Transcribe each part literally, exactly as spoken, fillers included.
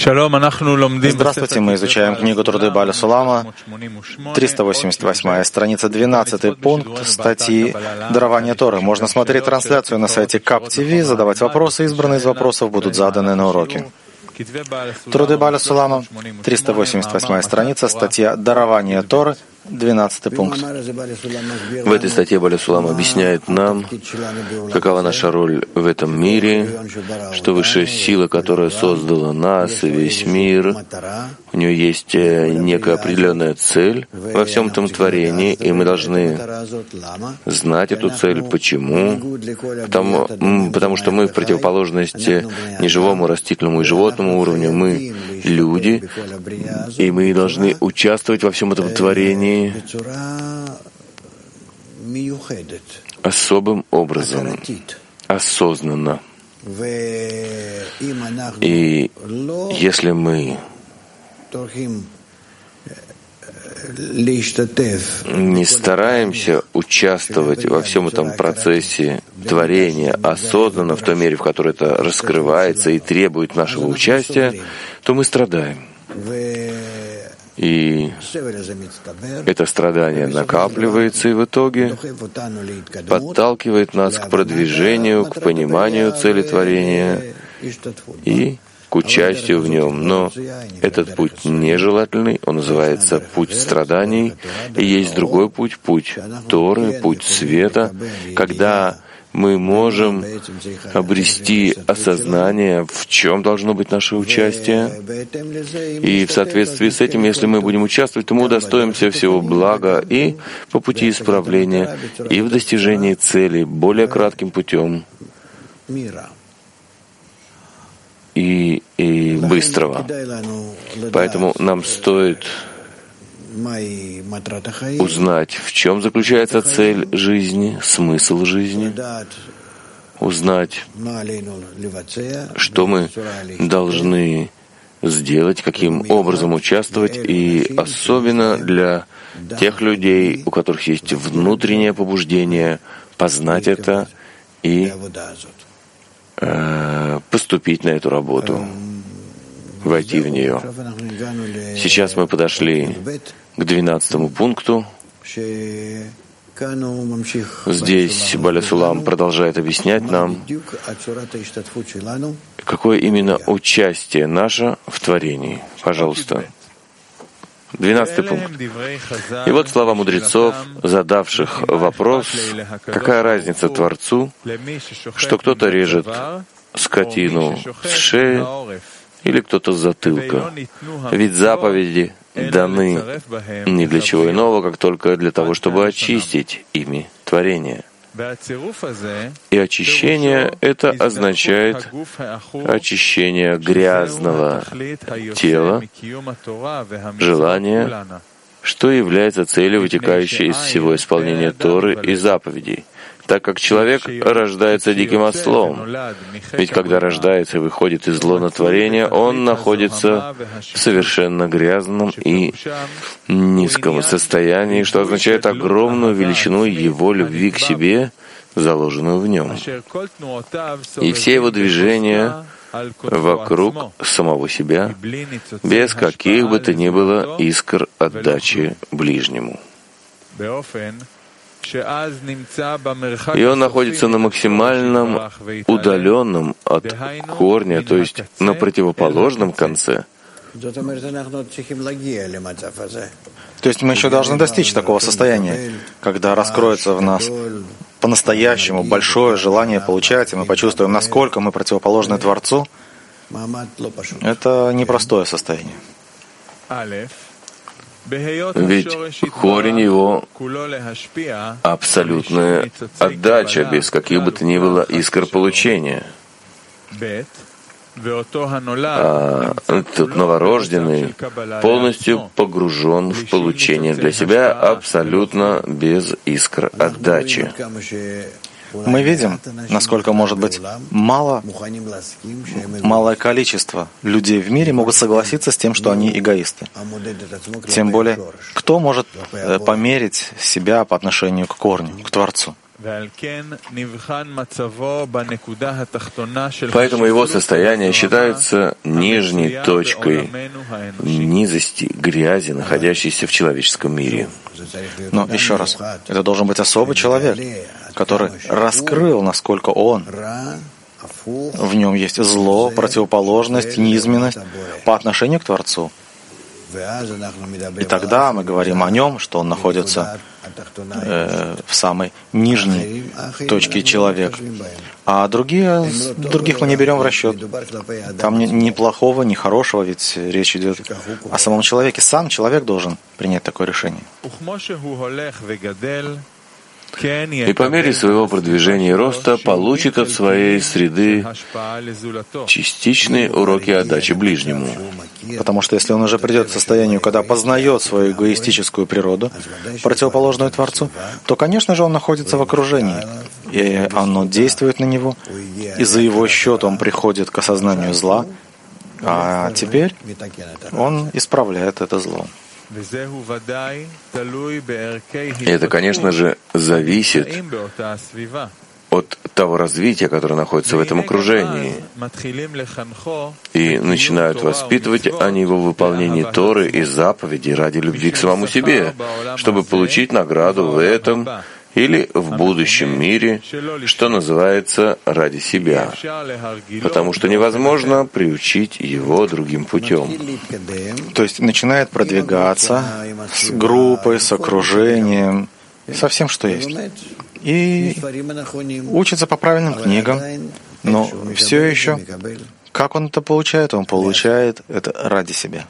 Здравствуйте, мы изучаем книгу Труды Бааля Сулама, триста восемьдесят восьмая страница, двенадцатый пункт статьи «Дарование Торы». Можно смотреть трансляцию на сайте кап ти ви, задавать вопросы, избранные из вопросов будут заданы на уроке. Труды Бааля Сулама, триста восемьдесят восьмая страница, статья «Дарование Торы», двенадцатый пункт. В этой статье Бааля Сулам объясняет нам, какова наша роль в этом мире, что высшая сила, которая создала нас и весь мир, у нее есть некая определенная цель во всем этом творении, и мы должны знать эту цель. Почему? Потому, потому что мы в противоположности неживому, растительному и животному уровню, мы люди, и мы должны участвовать во всем этом творении особым образом, осознанно. И если мы не стараемся участвовать во всем этом процессе творения осознанно, в той мере, в которой это раскрывается и требует нашего участия, то мы страдаем. И это страдание накапливается и в итоге подталкивает нас к продвижению, к пониманию цели творения и к участию в нем. Но этот путь нежелательный, он называется путь страданий, и есть другой путь, путь Торы, путь света, когда мы можем обрести осознание, в чем должно быть наше участие. И в соответствии с этим, если мы будем участвовать, то мы удостоимся всего блага и по пути исправления, и в достижении цели более кратким путем и, и быстрого. Поэтому нам стоит узнать, в чем заключается цель жизни, смысл жизни, узнать, что мы должны сделать, каким образом участвовать, и особенно для тех людей, у которых есть внутреннее побуждение, познать это и э, поступить на эту работу, войти в нее. Сейчас мы подошли к двенадцатому пункту. Здесь Бааля Сулам продолжает объяснять нам, какое именно участие наше в творении. Пожалуйста. Двенадцатый пункт. И вот слова мудрецов, задавших вопрос, какая разница Творцу, что кто-то режет скотину с шеи или кто-то с затылка. Ведь заповеди даны не для чего иного, как только для того, чтобы очистить ими творение. И очищение — это означает очищение грязного тела, желания, что является целью, вытекающей из всего исполнения Торы и заповедей, так как человек рождается диким ослом. Ведь когда рождается и выходит из лона творения, он находится в совершенно грязном и низком состоянии, что означает огромную величину его любви к себе, заложенную в нем. И все его движения вокруг самого себя, без каких бы то ни было искр отдачи ближнему. И он находится на максимальном удаленном от корня, то есть на противоположном конце. То есть мы еще должны достичь такого состояния, когда раскроется в нас по-настоящему большое желание получать, и мы почувствуем, насколько мы противоположны Творцу. Это непростое состояние. Ведь корень его — абсолютная отдача, без каких бы то ни было искр получения. А этот новорожденный полностью погружен в получение для себя, абсолютно без искр отдачи. Мы видим, насколько может быть мало, малое количество людей в мире могут согласиться с тем, что они эгоисты. Тем более, кто может померить себя по отношению к корню, к Творцу? Поэтому его состояние считается нижней точкой низости, грязи, находящейся в человеческом мире. Но еще раз, это должен быть особый человек, который раскрыл, насколько он, в нем есть зло, противоположность, низменность по отношению к Творцу. И тогда мы говорим о нем, что он находится э, в самой нижней точке человека. А другие, других мы не берем в расчет. Там ни, ни плохого, ни хорошего, ведь речь идет о самом человеке. Сам человек должен принять такое решение. И по мере своего продвижения и роста получит от своей среды частичные уроки отдачи ближнему. Потому что если он уже придет к состоянию, когда познает свою эгоистическую природу, противоположную Творцу, то, конечно же, он находится в окружении, и оно действует на него, и за его счет он приходит к осознанию зла, а теперь он исправляет это зло. И это, конечно же, зависит от того развития, которое находится в этом окружении. И начинают воспитывать они его в выполнении Торы и заповедей ради любви к самому себе, чтобы получить награду в этом или в будущем мире, что называется, ради себя, потому что невозможно приучить его другим путем. То есть начинает продвигаться с группой, с окружением, со всем, что есть. И учится по правильным книгам, но все еще, как он это получает? Он получает это ради себя.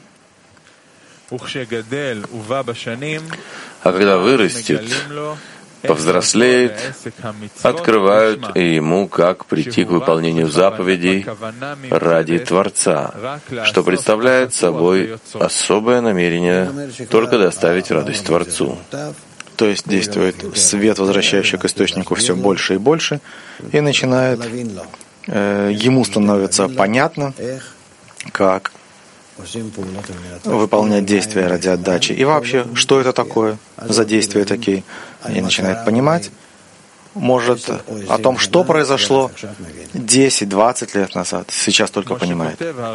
А когда вырастет, повзрослеет, открывают и ему, как прийти к выполнению заповедей ради Творца, что представляет собой особое намерение только доставить радость Творцу. То есть действует свет, возвращающий к источнику все больше и больше, и начинает, э, ему становится понятно, как выполнять действия ради отдачи. И вообще, что это такое за действия такие? И начинает понимать, может, о том, что произошло десять-двадцать лет назад. Сейчас только понимает.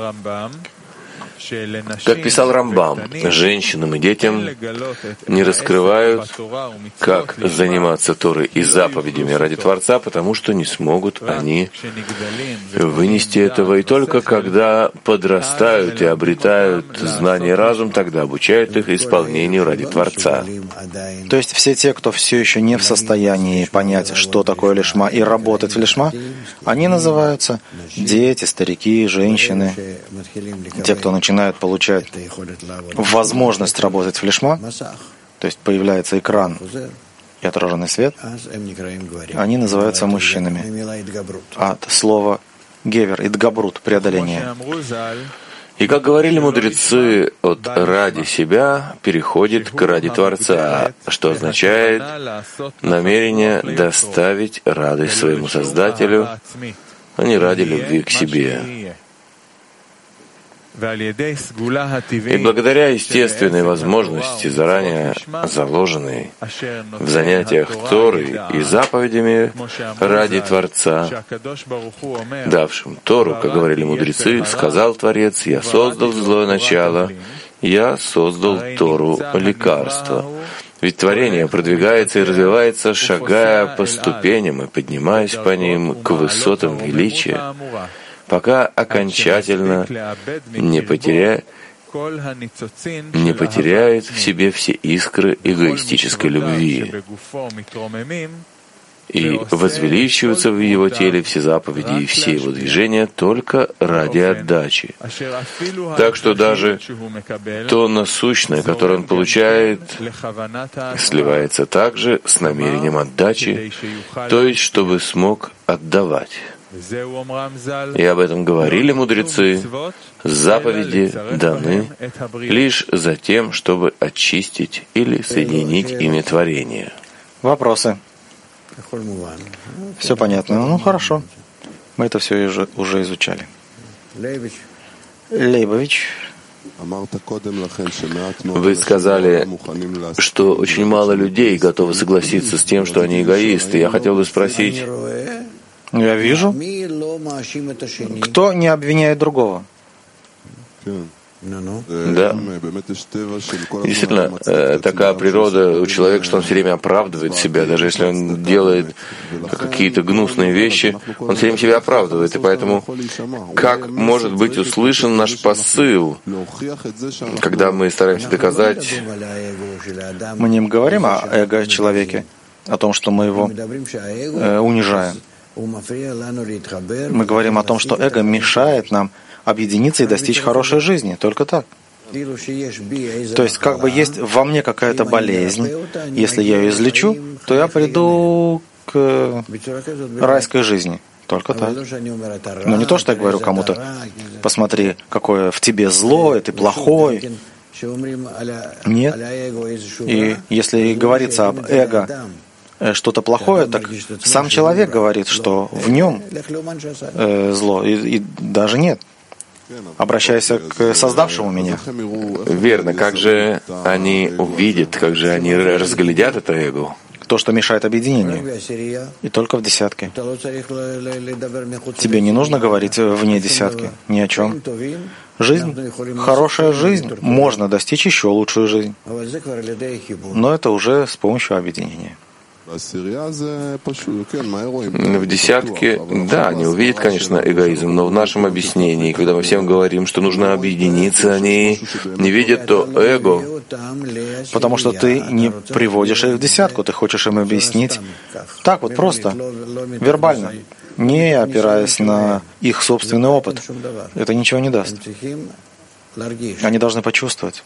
Как писал Рамбам, женщинам и детям не раскрывают, как заниматься Торой и заповедями ради Творца, потому что не смогут они вынести этого. И только когда подрастают и обретают знание и разум, тогда обучают их исполнению ради Творца. То есть все те, кто все еще не в состоянии понять, что такое лишма, и работать в лишма, они называются дети, старики, женщины, те, кто начинает начинают получать возможность работать в лишма, то есть появляется экран и отраженный свет, они называются мужчинами. От слова «гевер» — «идгабрут» — преодоление. И, как говорили мудрецы, от «ради себя» переходит к «ради Творца», что означает намерение доставить радость своему Создателю, а не ради любви к себе. И благодаря естественной возможности, заранее заложенной в занятиях Торой и заповедями ради Творца, давшим Тору, как говорили мудрецы, сказал Творец: «Я создал злое начало, я создал Тору лекарство». Ведь творение продвигается и развивается, шагая по ступеням и поднимаясь по ним к высотам величия, пока окончательно не потеряет, не потеряет в себе все искры эгоистической любви и возвеличиваются в его теле все заповеди и все его движения только ради отдачи. Так что даже то насущное, которое он получает, сливается также с намерением отдачи, то есть чтобы смог отдавать. И об этом говорили мудрецы. Заповеди даны лишь за тем, чтобы очистить или соединить ими творение. Вопросы? Все понятно. Ну, хорошо. Мы это все уже, уже изучали. Лейбович. Вы сказали, что очень мало людей готовы согласиться с тем, что они эгоисты. Я хотел бы спросить... Я вижу, кто не обвиняет другого. Да. Действительно, такая природа у человека, что он все время оправдывает себя, даже если он делает какие-то гнусные вещи, он все время себя оправдывает. И поэтому как может быть услышан наш посыл, когда мы стараемся доказать... Мы не говорим о эго-человеке, о том, что мы его э, унижаем. Мы говорим о том, что эго мешает нам объединиться и достичь хорошей жизни. Только так. То есть, как бы есть во мне какая-то болезнь. Если я ее излечу, то я приду к райской жизни. Только так. Но не то, что я говорю кому-то, посмотри, какое в тебе зло, и ты плохой. Нет. И если говорится об эго, что-то плохое, так сам человек говорит, что в нем э, зло, и, и даже нет. Обращайся к создавшему меня. Верно. Как же они увидят, как же они разглядят это эго? То, что мешает объединению. И только в десятке. Тебе не нужно говорить вне десятки, ни о чем. Жизнь, хорошая жизнь, можно достичь еще лучшую жизнь. Но это уже с помощью объединения. В десятке, да, они увидят, конечно, эгоизм, но в нашем объяснении, когда мы всем говорим, что нужно объединиться, они не видят то эго. Потому что ты не приводишь их в десятку, ты хочешь им объяснить так вот просто, вербально, не опираясь на их собственный опыт. Это ничего не даст. Они должны почувствовать.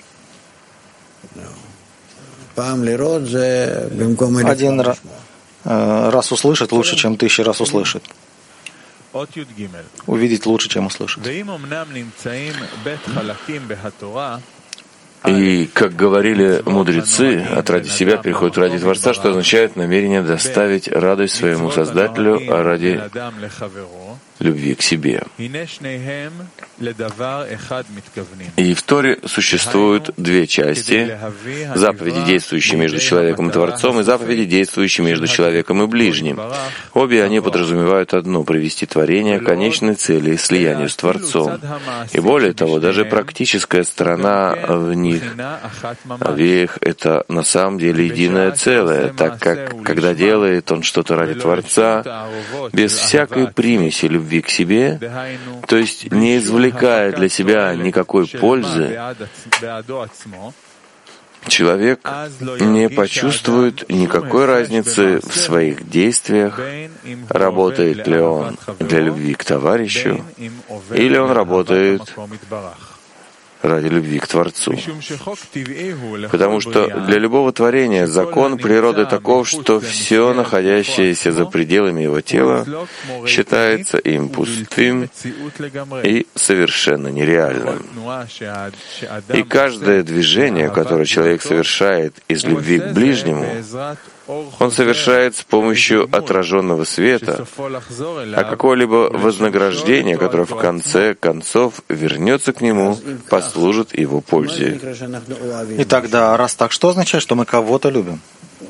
Один раз, раз услышать лучше, чем тысячи раз услышать. Увидеть лучше, чем услышать. И, как говорили мудрецы, от ради себя переходит ради Творца, что означает намерение доставить радость своему Создателю, а ради любви к себе. И в Торе существуют две части: заповеди, действующие между человеком и Творцом, и заповеди, действующие между человеком и ближним. Обе они подразумевают одно — привести творение к конечной цели, слиянию с Творцом. И более того, даже практическая сторона в них обеих — это на самом деле единое целое, так как, когда делает он что-то ради Творца, без всякой примеси любви к себе, то есть не извлекая для себя никакой пользы, человек не почувствует никакой разницы в своих действиях, работает ли он для любви к товарищу, или он работает ради любви к Творцу. Потому что для любого творения закон природы таков, что все, находящееся за пределами его тела, считается им пустым и совершенно нереальным. И каждое движение, которое человек совершает из любви к ближнему, он совершает с помощью отраженного света, а какое-либо вознаграждение, которое в конце концов вернется к нему, послужит его пользе. И тогда, раз так, что означает, что мы кого-то любим?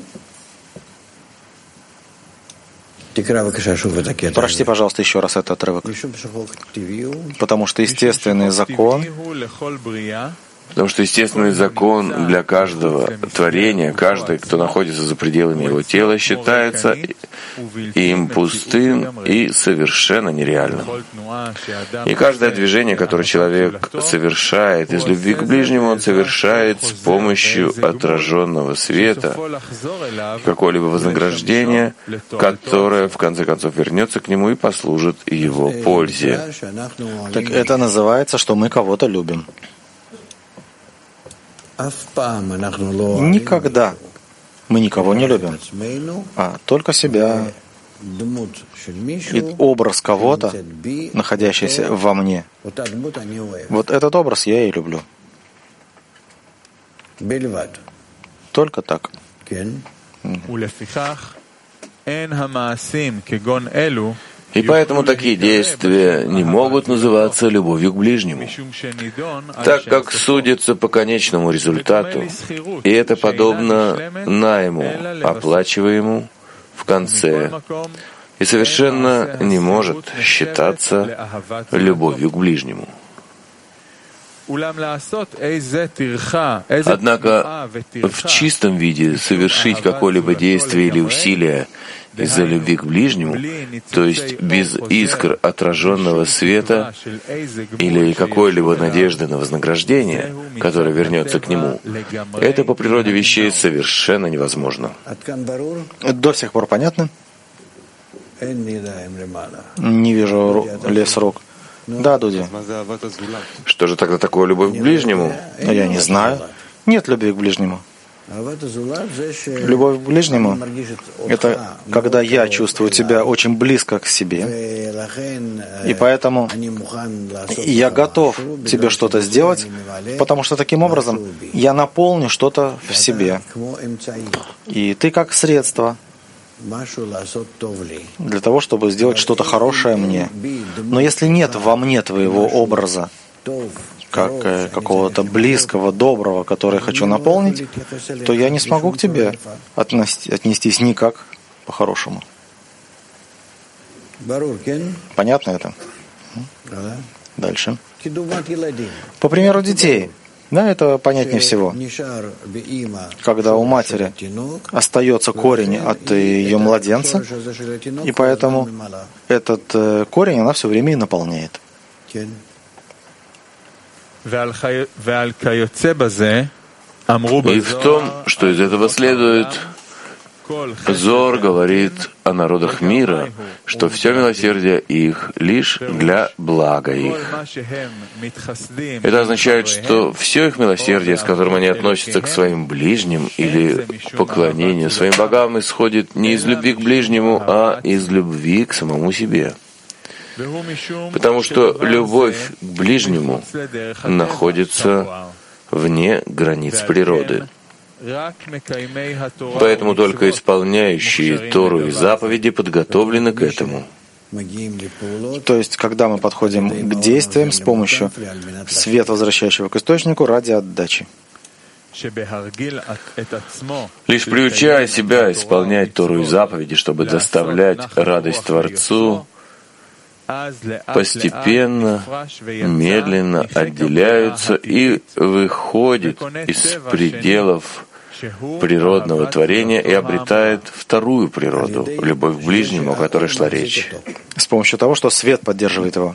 Прочти, пожалуйста, еще раз этот отрывок. Потому что естественный закон, Потому что естественный закон для каждого творения, каждый, кто находится за пределами его тела, считается им пустым и совершенно нереальным. И каждое движение, которое человек совершает из любви к ближнему, он совершает с помощью отраженного света, какое-либо вознаграждение, которое в конце концов вернется к нему и послужит его пользе. Так это называется, что мы кого-то любим. Никогда мы никого не любим, а только себя и образ кого-то, находящийся во мне. Вот этот образ я и люблю. Только так. И поэтому такие действия не могут называться любовью к ближнему, так как судятся по конечному результату, и это подобно найму, оплачиваемому в конце, и совершенно не может считаться любовью к ближнему. Однако в чистом виде совершить какое-либо действие или усилие из-за любви к ближнему, то есть без искр отраженного света или какой-либо надежды на вознаграждение, которое вернется к нему, это по природе вещей совершенно невозможно. До сих пор понятно? Не вижу лес рук. Да, Дуди. Что же тогда такое любовь к ближнему? Я не знаю. Нет любви к ближнему. Любовь к ближнему — это когда я чувствую тебя очень близко к себе, и поэтому я готов тебе что-то сделать, потому что таким образом я наполню что-то в себе. И ты как средство для того, чтобы сделать что-то хорошее мне. Но если нет во мне твоего образа, как э, какого-то близкого, доброго, который я хочу наполнить, то я не смогу к тебе отнести, отнестись никак по-хорошему. Понятно это? Дальше. По примеру детей. Да, это понятнее всего. Когда у матери остается корень от ее младенца, и поэтому этот э, корень она все время и наполняет. И в том, что из этого следует, Зоар говорит о народах мира, что все милосердие их лишь для блага их. Это означает, что все их милосердие, с которым они относятся к своим ближним или к поклонению своим богам, исходит не из любви к ближнему, а из любви к самому себе. Потому что любовь к ближнему находится вне границ природы. Поэтому только исполняющие Тору и заповеди подготовлены к этому. То есть, когда мы подходим к действиям с помощью света, возвращающего к источнику, ради отдачи. Лишь приучая себя исполнять Тору и заповеди, чтобы доставлять радость Творцу, постепенно, медленно отделяются и выходят из пределов природного творения и обретает вторую природу, любовь к ближнему, о которой шла речь. С помощью того, что свет поддерживает его.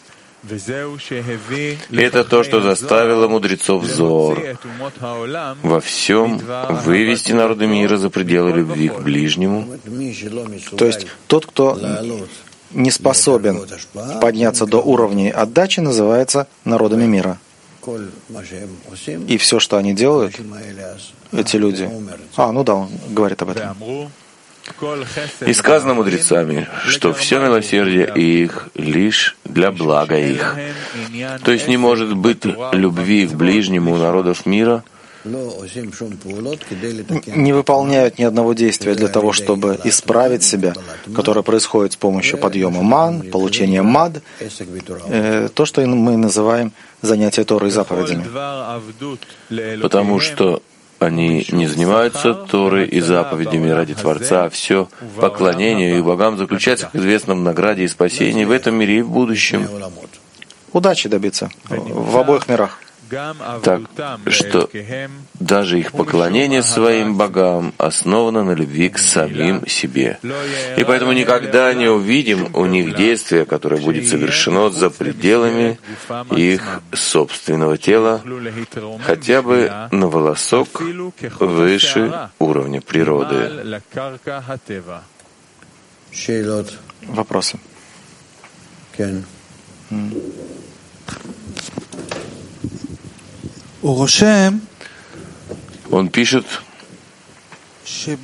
Это то, что заставило мудрецов Зоар во всем вывести народы мира за пределы любви к ближнему. То есть тот, кто не способен подняться до уровней отдачи, называется народами мира. И все, что они делают, эти люди... А, ну да, он говорит об этом. И сказано мудрецами, что все милосердие их лишь для блага их. То есть не может быть любви к ближнему у народов мира, не выполняют ни одного действия для того, чтобы исправить себя, которое происходит с помощью подъема ман, получения мад, э, то, что мы называем занятие Торой и заповедями. Потому что они не занимаются Торой и заповедями ради Творца, а все поклонение их богам заключается, как известно, в награде и спасении в этом мире и в будущем. Удачи добиться в обоих мирах. Так что даже их поклонение своим богам основано на любви к самим себе. И поэтому никогда не увидим у них действия, которое будет совершено за пределами их собственного тела, хотя бы на волосок выше уровня природы. Вопросы? Он пишет, что,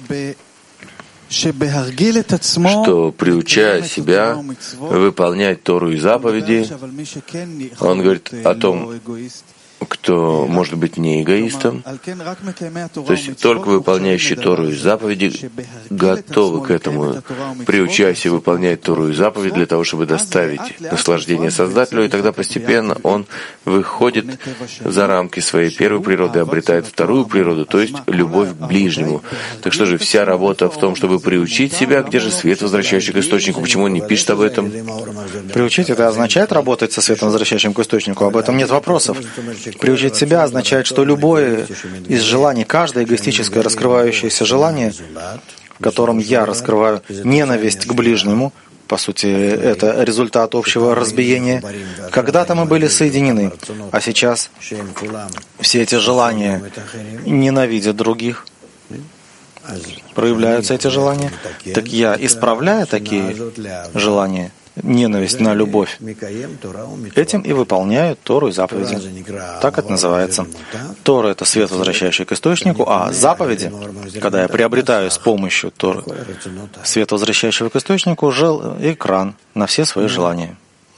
приучая себя выполнять Тору и заповеди, он говорит о том, кто может быть не эгоистом, то есть только выполняющий Тору и заповеди готовы к этому. Приучайся выполнять Тору и заповедь для того, чтобы доставить наслаждение Создателю, и тогда постепенно он выходит за рамки своей первой природы, обретает вторую природу, то есть любовь к ближнему. Так что же, вся работа в том, чтобы приучить себя, где же свет, возвращающий к источнику, почему он не пишет об этом? Приучить — это означает работать со светом, возвращающим к источнику, об этом нет вопросов. Приучить себя означает, что любое из желаний, каждое эгоистическое раскрывающееся желание, в котором я раскрываю ненависть к ближнему, по сути, это результат общего разбиения. Когда-то мы были соединены, а сейчас все эти желания ненавидят других. Проявляются эти желания. Так я, исправляя такие желания, ненависть на любовь, этим и выполняю Тору и заповеди. Так это называется. Тора — это свет, возвращающий к источнику, а заповеди, когда я приобретаю с помощью Торы свет, возвращающего к источнику, жел экран на все свои желания.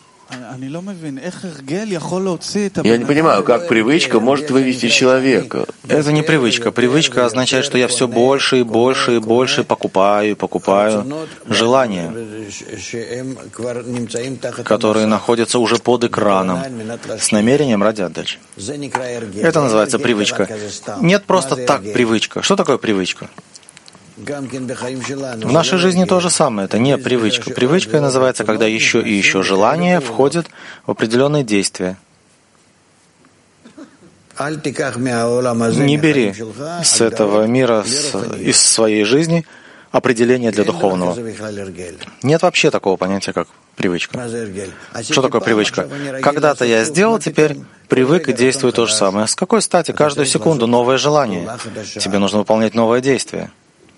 Я не понимаю, как привычка может вывести человека. Это не привычка. Привычка означает, что я все больше и больше и больше покупаю и покупаю желания, которые находятся уже под экраном, с намерением ради отдачи. Это называется привычка. Нет просто так привычка. Что такое привычка? В нашей жизни то же самое. Это не привычка. Привычка называется, когда еще и еще желание входит в определенные действия. Не бери с этого мира, с, из своей жизни определение для духовного. Нет вообще такого понятия, как привычка. Что такое привычка? Когда-то я сделал, теперь привык и действую то же самое. С какой стати каждую секунду новое желание? Тебе нужно выполнять новое действие.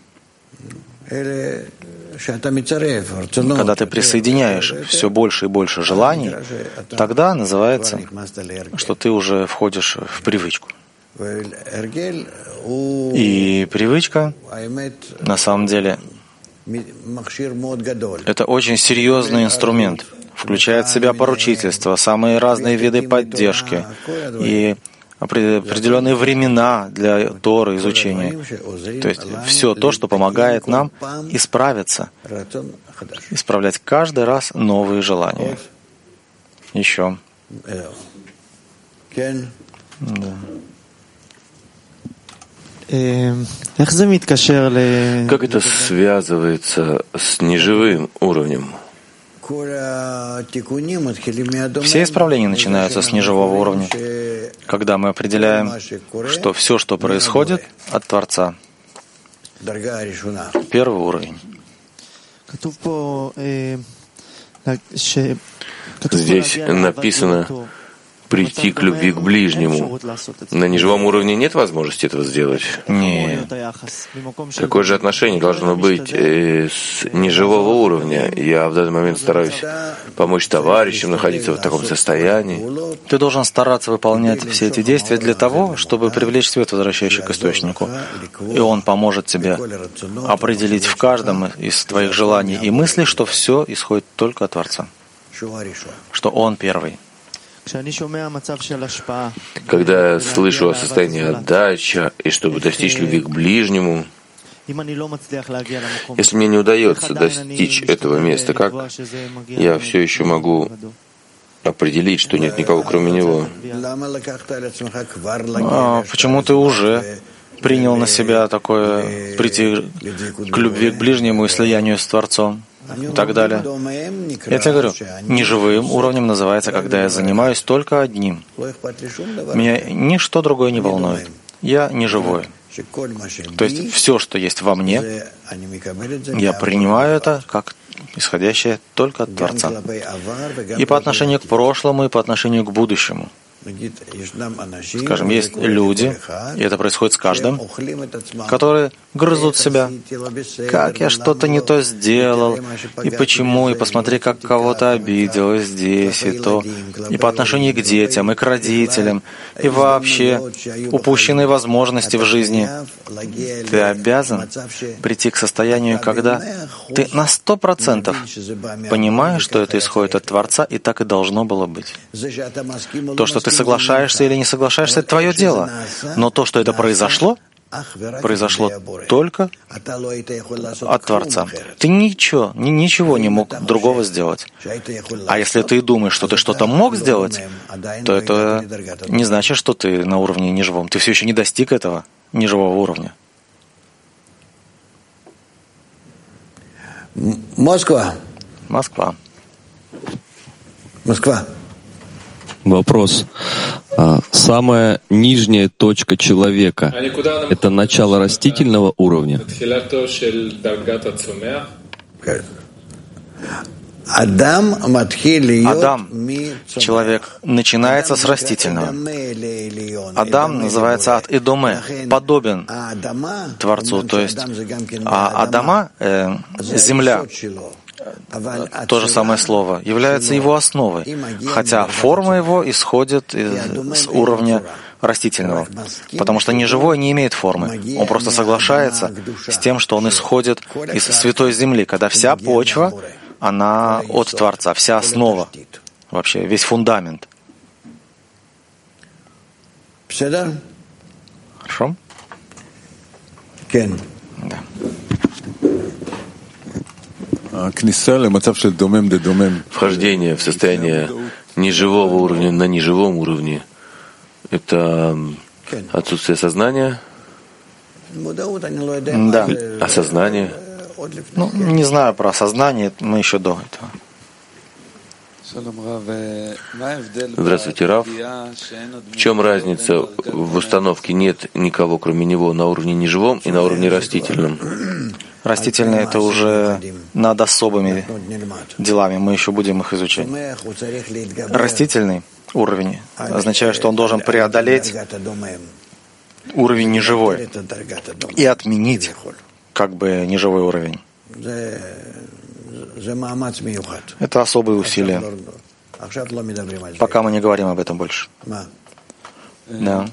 Когда ты присоединяешь все больше и больше желаний, тогда называется, что ты уже входишь в привычку. И привычка, на самом деле, это очень серьезный инструмент. Включает в себя поручительство, самые разные виды поддержки и определенные времена для Торы, изучения. То есть все то, что помогает нам исправиться, исправлять каждый раз новые желания. Еще. Да. Как это связывается с неживым уровнем? Все исправления начинаются с неживого уровня, когда мы определяем, что все, что происходит, от Творца. Первый уровень. Здесь написано прийти к любви к ближнему. На неживом уровне нет возможности этого сделать? Нет. Какое же отношение должно быть э, с неживого уровня? Я в данный момент стараюсь помочь товарищам находиться в таком состоянии. Ты должен стараться выполнять все эти действия для того, чтобы привлечь свет, возвращающий к источнику. И он поможет тебе определить в каждом из твоих желаний и мыслей, что все исходит только от Творца, что Он первый. Когда я слышу о состоянии отдачи, и чтобы достичь любви к ближнему, если мне не удается достичь этого места, как я все еще могу определить, что нет никого, кроме него? А почему ты уже принял на себя такое прийти к любви к ближнему и слиянию с Творцом? И так далее. Я тебе говорю, неживым уровнем называется, когда я занимаюсь только одним. Меня ничто другое не волнует. Я неживой. То есть все, что есть во мне, я принимаю это как исходящее только от Творца. И по отношению к прошлому, и по отношению к будущему. Скажем, есть люди, и это происходит с каждым, которые грызут себя. Как я что-то не то сделал, и почему, и посмотри, как кого-то обидел, и здесь, и то, и по отношению к детям, и к родителям, и вообще упущенные возможности в жизни. Ты обязан прийти к состоянию, когда ты на сто процентов понимаешь, что это исходит от Творца, и так и должно было быть. То, что ты соглашаешься или не соглашаешься, это твое дело. Но то, что это произошло, произошло только от Творца. Ты ничего, ни, ничего не мог другого сделать. А если ты думаешь, что ты что-то мог сделать, то это не значит, что ты на уровне неживом. Ты все еще не достиг этого неживого уровня. Москва. Москва. Москва. Вопрос. Самая нижняя точка человека — это начало растительного уровня? Адам, человек, начинается с растительного. Адам называется от Эдоме, подобен Творцу. То есть а Адама, э, земля, то же самое слово, является его основой, хотя форма его исходит из уровня растительного, потому что неживое не имеет формы. Он просто соглашается с тем, что он исходит из святой земли, когда вся почва, она от Творца, вся основа, вообще весь фундамент. Хорошо? Да. Вхождение в состояние неживого уровня на неживом уровне — это отсутствие сознания, Да. осознание. Ну, не знаю про осознание, мы еще до этого. Здравствуйте, Рав. В чем разница в установке «нет никого, кроме него» на уровне неживом и на уровне растительном? Растительное — это уже над особыми делами, мы еще будем их изучать. Растительный уровень означает, что он должен преодолеть уровень неживой и отменить как бы неживой уровень. Это особые усилия. Пока мы не говорим об этом больше. Да.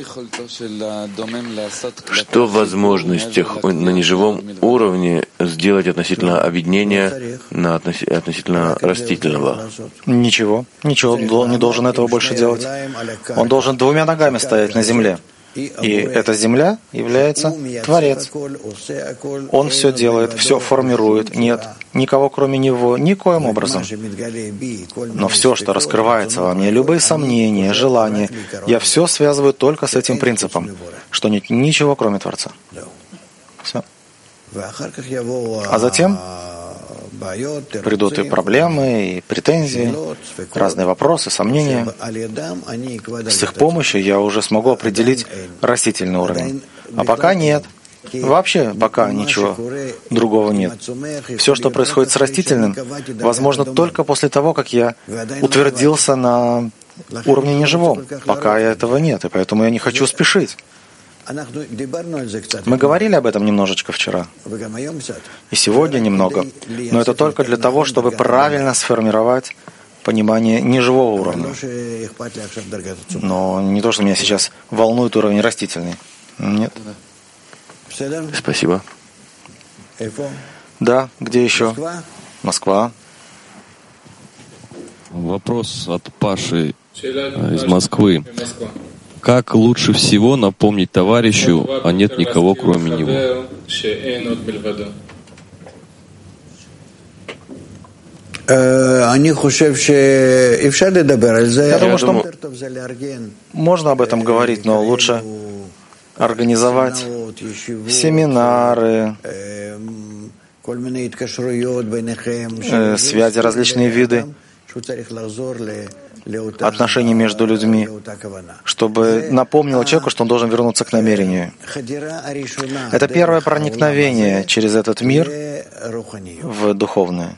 Что в возможностях на неживом уровне сделать относительно объединения на относи- относительно растительного? Ничего. Ничего. Он не должен этого больше делать. Он должен двумя ногами стоять на земле. И эта земля является Творец. Он все делает, все формирует. Нет никого, кроме Него, никоим образом. Но все, что раскрывается во мне, любые сомнения, желания, я все связываю только с этим принципом, что нет ничего, кроме Творца. Все. А затем придут и проблемы, и претензии, разные вопросы, сомнения. С их помощью я уже смогу определить растительный уровень. А пока нет. Вообще пока ничего другого нет. Все, что происходит с растительным, возможно только после того, как я утвердился на уровне неживом. Пока этого нет, и поэтому я не хочу спешить. Мы говорили об этом немножечко вчера, и сегодня немного, но это только для того, чтобы правильно сформировать понимание неживого уровня. Но не то, что меня сейчас волнует уровень растительный. Нет. Спасибо. Да, где еще? Москва. Вопрос от Паши из Москвы. Как лучше всего напомнить товарищу, а нет никого, кроме него? Я думаю, что можно об этом говорить, но лучше организовать семинары, связи, различные виды отношений между людьми, чтобы напомнил человеку, что он должен вернуться к намерению. Это первое проникновение через этот мир в духовное.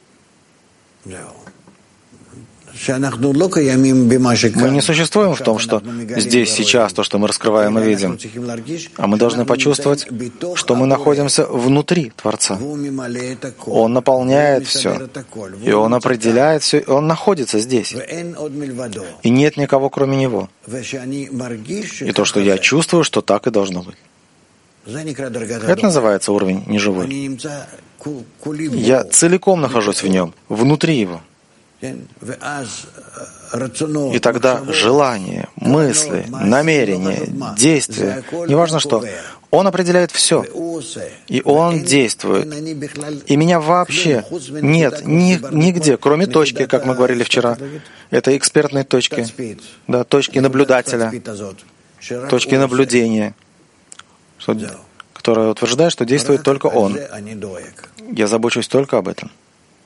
Мы не существуем в том, что здесь, сейчас, то, что мы раскрываем и видим, а мы должны почувствовать, что мы находимся внутри Творца. Он наполняет все, и Он определяет все, и Он находится здесь. И нет никого, кроме Него. И то, что я чувствую, что так и должно быть. Это называется уровень неживой. Я целиком нахожусь в Нем, внутри Его. И тогда желание, мысли, намерения, действия, неважно что, он определяет все. И он действует. И меня вообще нет ни, нигде, кроме точки, как мы говорили вчера. Это экспертные точки, да, точки наблюдателя, точки наблюдения, что, которая утверждает, что действует только он. Я забочусь только об этом.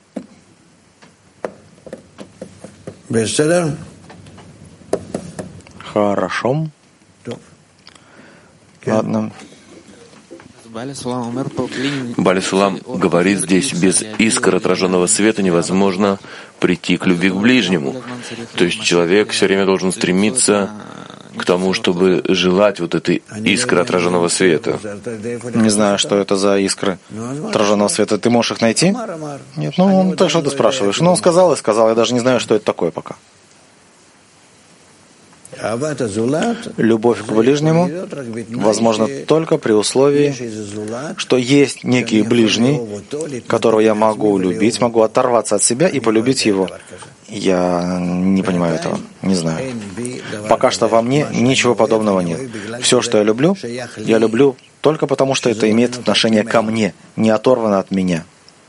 Хорошо. Ладно. Бали Сулам говорит здесь, без искр отраженного света невозможно прийти к любви к ближнему. То есть человек все время должен стремиться к тому, чтобы желать вот этой искры отраженного света. Не знаю, что это за искры отраженного света. Ты можешь их найти? Нет, ну, так что ты спрашиваешь? Ну, он сказал и сказал. Я даже не знаю, что это такое пока. Любовь к ближнему возможна только при условии, что есть некий ближний, которого я могу любить, могу оторваться от себя и полюбить его. Я не понимаю этого, не знаю. Пока что во мне ничего подобного нет. Все, что я люблю, я люблю только потому, что это имеет отношение ко мне, не оторвано от меня.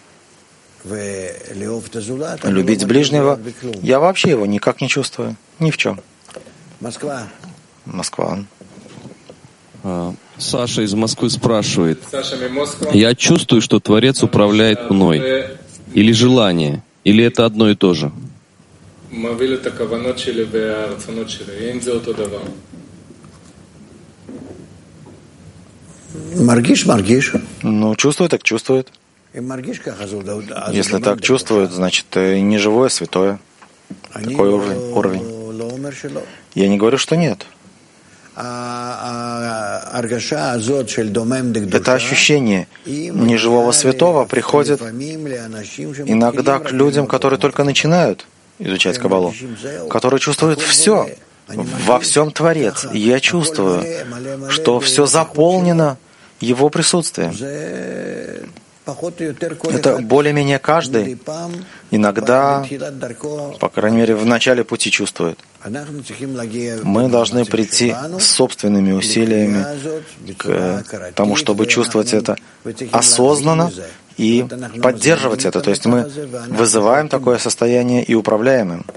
Любить ближнего, я вообще его никак не чувствую, ни в чем. Москва. Москва. Саша из Москвы спрашивает. Я чувствую, что Творец управляет мной. Или желание, или это одно и то же? Маргиш, маргиш. Ну, чувствует, так чувствует. Если так чувствует, значит, не живое, святое. Такой уровень. уровень. Я не говорю, что нет. Это ощущение неживого святого приходит иногда к людям, которые только начинают изучать Каббалу, которые чувствуют все, во всем Творец. И я чувствую, что все заполнено Его присутствием. Это более-менее каждый иногда, по крайней мере, в начале пути чувствует. Мы должны прийти с собственными усилиями к тому, чтобы чувствовать это осознанно и поддерживать это. То есть мы вызываем такое состояние и управляем им.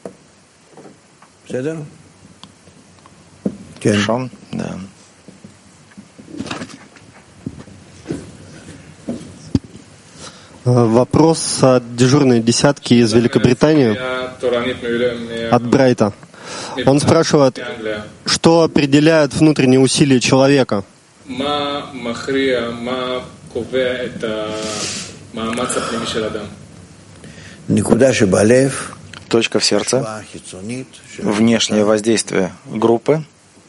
Хорошо? Да. Вопрос от дежурной десятки из Великобритании, от Брайта. Он спрашивает, что определяет внутренние усилия человека? Точка в сердце, внешнее воздействие группы.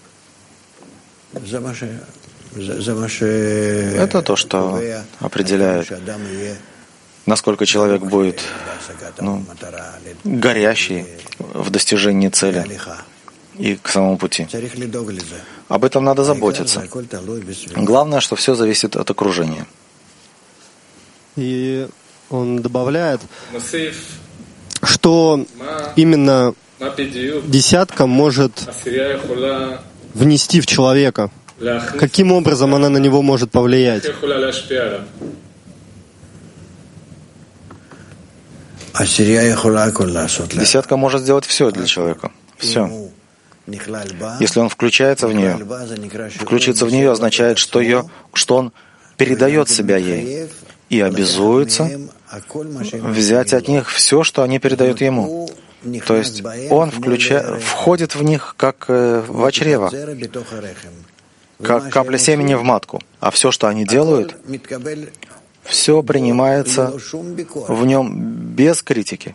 Это то, что определяет, насколько человек будет ну, горящий в достижении цели и к самому пути. Об этом надо заботиться. Главное, что все зависит от окружения. И он добавляет, что именно десятка может внести в человека. Каким образом она на него может повлиять? Десятка может сделать все для человека. Все. Если он включается в нее, включиться в нее означает, что, ее, что он передает себя ей и обязуется взять от них все, что они передают ему. То есть он включа... входит в них как в чрево, как капля семени в матку. А все, что они делают, все принимается в нем без критики.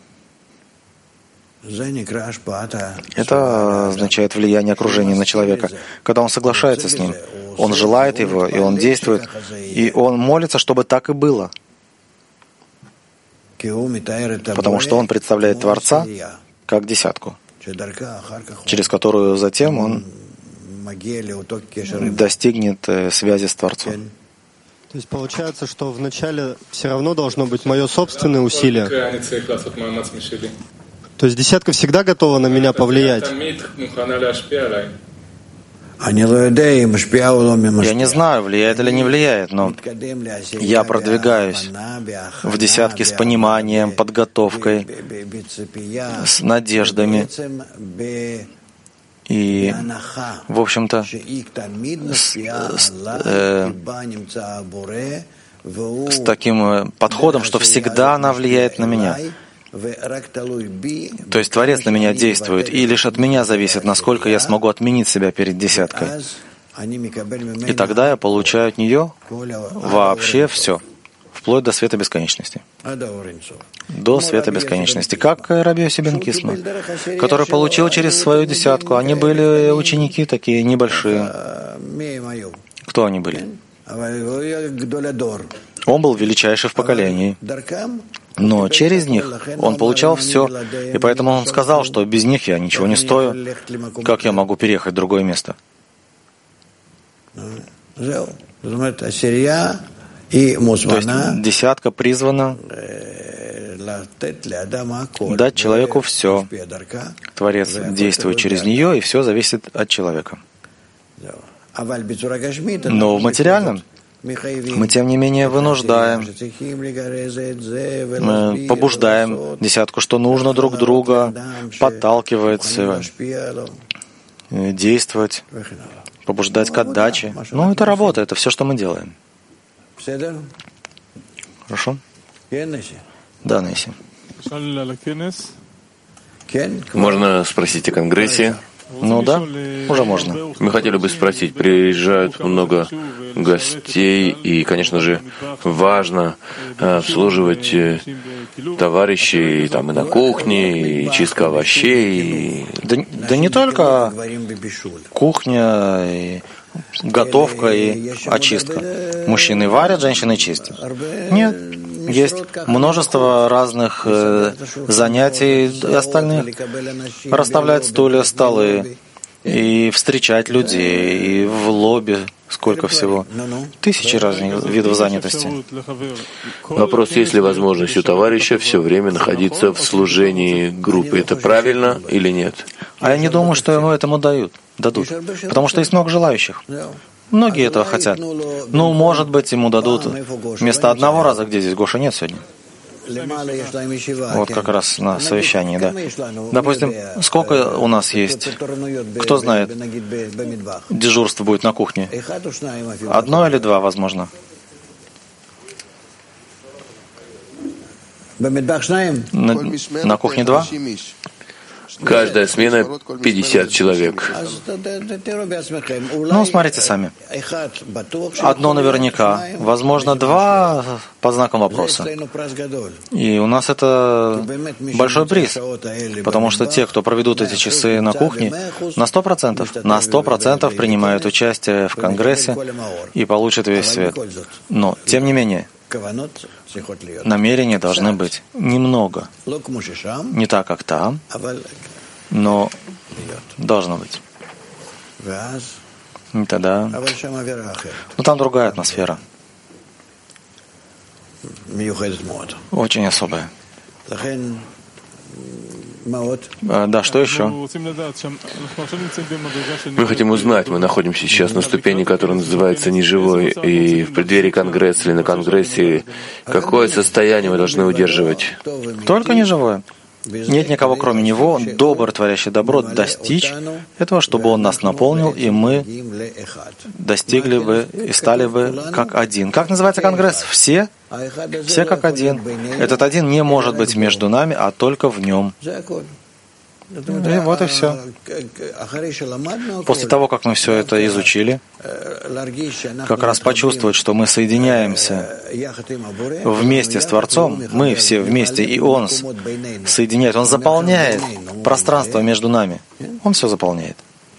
Это означает влияние окружения на человека. Когда он соглашается с ним, он желает его, и он действует, и он молится, чтобы так и было. Потому что он представляет Творца как десятку, через которую затем он достигнет связи с Творцом. То есть получается, что вначале все равно должно быть мое собственное усилие. То есть десятка всегда готова на меня повлиять. Я не знаю, влияет или не влияет, но я продвигаюсь в десятке с пониманием, подготовкой, с надеждами и, в общем-то, с, с, э, с таким подходом, что всегда она влияет на меня. То есть Творец на меня действует, и лишь от меня зависит, насколько я смогу отменить себя перед десяткой. И тогда я получаю от нее вообще все, вплоть до света бесконечности. До света бесконечности. Как Раби Йоси бен Кисма, который получил через свою десятку. Они были ученики такие небольшие. Кто они были? Он был величайший в поколении. Но через них он получал все, и поэтому он сказал, что без них я ничего не стою. Как я могу переехать в другое место? То есть десятка призвана дать человеку все. Творец действует через нее, и все зависит от человека. Но в материальном мы, тем не менее, вынуждаем, мы побуждаем десятку, что нужно друг друга, подталкивать, действовать, побуждать к отдаче. Ну, это работа, это все, что мы делаем. Хорошо? Да, Несси. Можно спросить о Конгрессе? Ну да, уже можно. Мы хотели бы спросить, приезжают много гостей, и, конечно же, важно обслуживать товарищей там, и на кухне, и чистка овощей. И... Да, да не только кухня, и готовка и очистка. Мужчины варят, женщины чистят. Нет. Есть множество разных э, занятий и остальных. Расставлять стулья, столы, и встречать людей, и в лобби сколько всего. Тысячи разных видов занятости. Вопрос, есть ли возможность у товарища все время находиться в служении группы. Это правильно или нет? А я не думаю, что ему этому дают, дадут. Потому что есть много желающих. Многие этого хотят. Ну, может быть, ему дадут вместо одного раза, где здесь Гоша нет сегодня. Вот как раз на совещании, да. Допустим, сколько у нас есть? Кто знает, дежурство будет на кухне? Одно или два, возможно. На, на кухне два? Каждая смена пятьдесят человек. Ну, смотрите сами. Одно наверняка, возможно, два под знаком вопроса. И у нас это большой приз, потому что те, кто проведут эти часы на кухне, на сто процентов, на сто процентов принимают участие в Конгрессе и получат весь свет. Но, тем не менее, намерения должны быть немного. Не так, как там, но должно быть. И тогда... Ну, там другая атмосфера. Очень особая. Да, что еще? Мы хотим узнать, мы находимся сейчас на ступени, которая называется неживой, и в преддверии Конгресса или на Конгрессе, какое состояние мы должны удерживать? Только неживое. Нет никого, кроме Него, добр, творящий добро, достичь этого, чтобы Он нас наполнил, и мы достигли бы и стали бы как один. Как называется Конгресс? Все? Все как один. Этот один не может быть между нами, а только в Нем. И вот и все. После того, как мы все это изучили, как раз почувствовать, что мы соединяемся вместе с Творцом, мы все вместе, и Он соединяет, Он заполняет пространство между нами. Он все заполняет.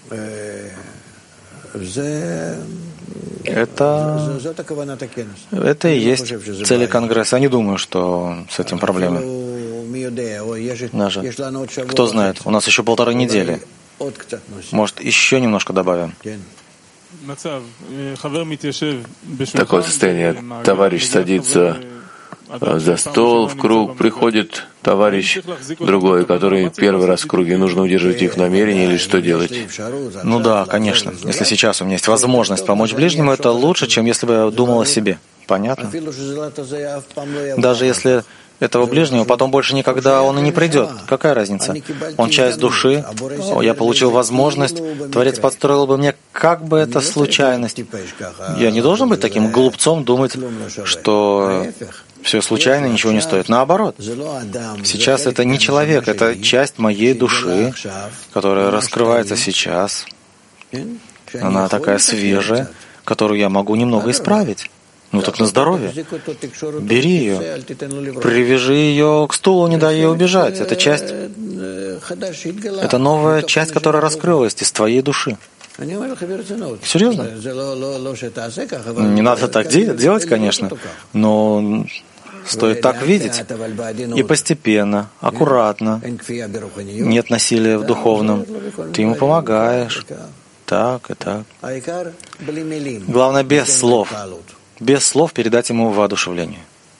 Это, это и есть цели Конгресса. Я не думаю, что с этим проблемы. Даже. Кто знает, у нас еще полторы недели. Может, еще немножко добавим. Такое состояние. Товарищ садится за стол, в круг, приходит товарищ другой, который первый раз в круге. Нужно удерживать их намерение или что делать? Ну да, конечно. Если сейчас у меня есть возможность помочь ближнему, это лучше, чем если бы я думал о себе. Понятно? Даже если этого ближнего потом больше никогда он и не придет. Какая разница? Он часть души. Я получил возможность. Творец подстроил бы мне, как бы это случайность. Я не должен быть таким глупцом, думать, что все случайно, ничего не стоит. Наоборот. Сейчас это не человек, это часть моей души, которая раскрывается сейчас. Она такая свежая, которую я могу немного исправить. Ну так на здоровье. Бери ее, привяжи ее к стулу, не дай ей убежать. Это часть, это новая часть, которая раскрылась из твоей души. Серьезно? Не надо так делать, конечно, но стоит так видеть. И постепенно, аккуратно. Нет насилия в духовном. Ты ему помогаешь. Так и так. Главное, без слов. Без слов передать ему воодушевление.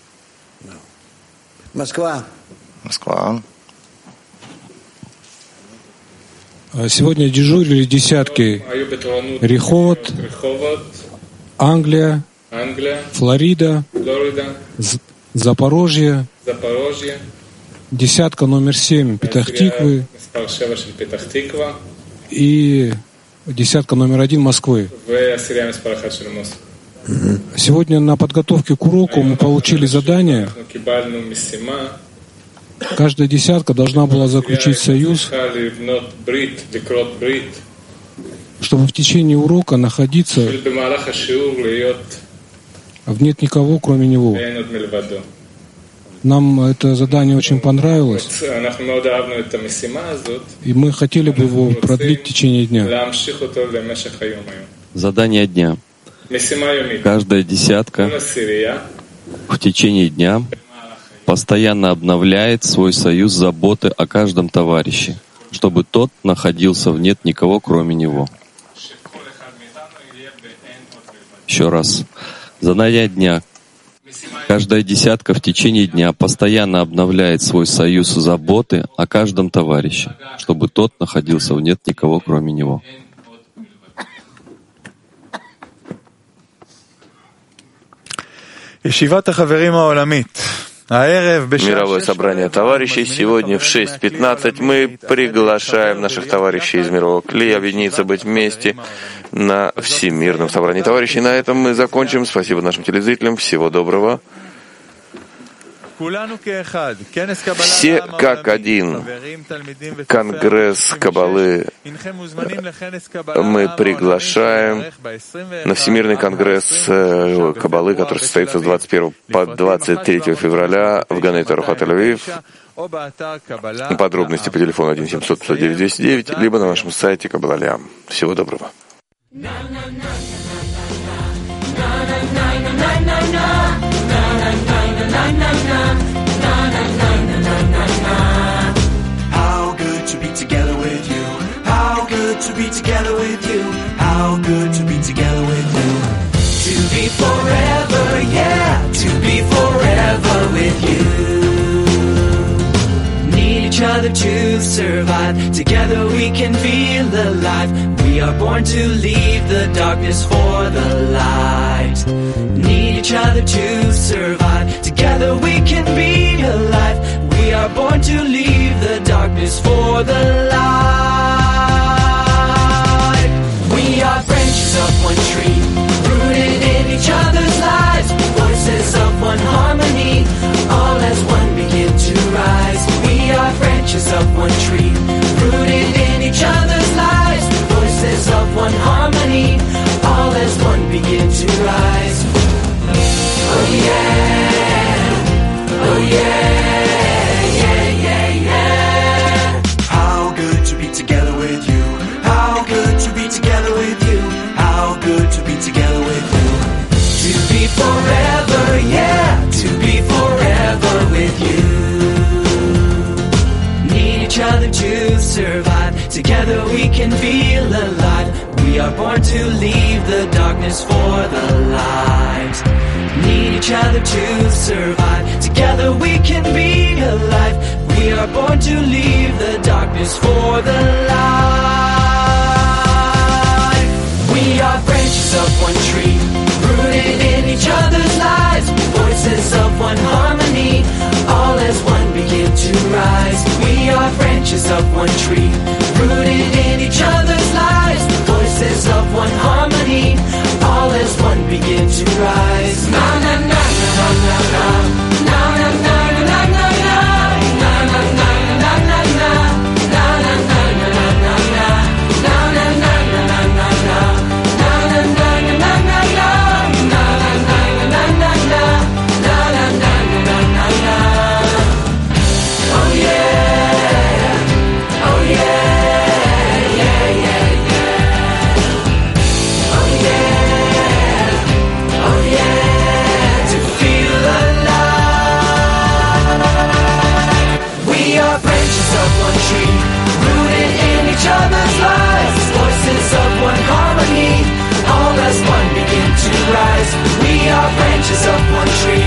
Москва. Москва. Сегодня дежурили десятки. Реховод, Англия, Флорида, Запорожье, десятка номер семь Петах-Тиквы и десятка номер один Москвы. Сегодня на подготовке к уроку мы получили задание. Каждая десятка должна была заключить союз, чтобы в течение урока находиться в нет никого, кроме него. Нам это задание очень понравилось, и мы хотели бы его продлить в течение дня. Задание дня. Каждая десятка в течение дня постоянно обновляет свой союз заботы о каждом товарище, чтобы тот находился в нет никого, кроме него. Еще раз. Задание дня. Каждая десятка в течение дня постоянно обновляет свой союз заботы о каждом товарище, чтобы тот находился в нет никого, кроме него. Мировое собрание товарищей. Сегодня в шесть пятнадцать мы приглашаем наших товарищей из мирового клея объединиться, быть вместе на Всемирном собрании товарищей. На этом мы закончим. Спасибо нашим телезрителям. Всего доброго. Все как один. Конгресс Каббалы мы приглашаем на Всемирный конгресс Каббалы, который состоится с двадцать первого по двадцать третьего февраля в Ганей Таруха, Тель-Авив. Подробности по телефону один семьсот пятьсот девять двести девять, либо на нашем сайте Каббалалям. Всего доброго. How good to be together with you. How good to be together with you. How good to be together with you. To be forever, yeah, to be forever with you. Need each other to survive. Together we can feel alive. We are born to leave the darkness for the light. Need each other to survive. Together we can be alive. We are born to leave the darkness for the light. We are branches of one tree, rooted in each other's lives. Voices of one harmony, all as one begin to rise. We are branches of one tree, rooted in each other's lives. Voices of one harmony, all as one begin to rise. Oh yeah, oh yeah, yeah, yeah, yeah. How good to be together with you. How good to be together with you. How good to be together with you. To be forever, yeah, to be forever with you. Need each other to survive. Together we can feel alive. We are born to leave the the darkness for the light. Need each other to survive. Together we can be alive. We are born to leave the darkness for the light. We are branches of one tree, rooted in each other's lives. Voices of one harmony, all as one begin to rise. We are branches of one tree, rooted in each other's lives. Voices of one harmony, all as one begin to rise. Na na na na na na na na na na na na na na na na na na. We are branches of one tree,